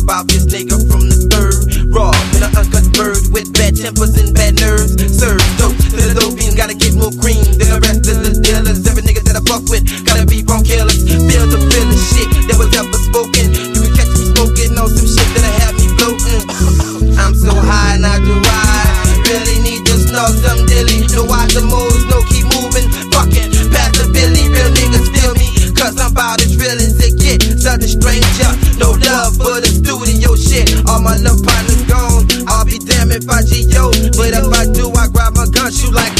about this nigga from the third. Raw in an uncut bird with bad tempers and bad nerves. Serve dope to the dope bean, gotta get more cream than the rest of the dealers. Every nigga that I fuck with gotta be born killers. Feel the feeling shit that was ever spoken. You can catch me smoking on some shit that'll have me floating. I'm so high, not to ride. Really need to snort some dilly. No watch the moves, no keep moving. Fucking pass the Billy, real niggas feel me. Cause I'm about as real as it get. Southern stranger, no love for the studio shit. All my love partners gone. I'll be damned if I G.O. But if I do, I grab my gun, shoot like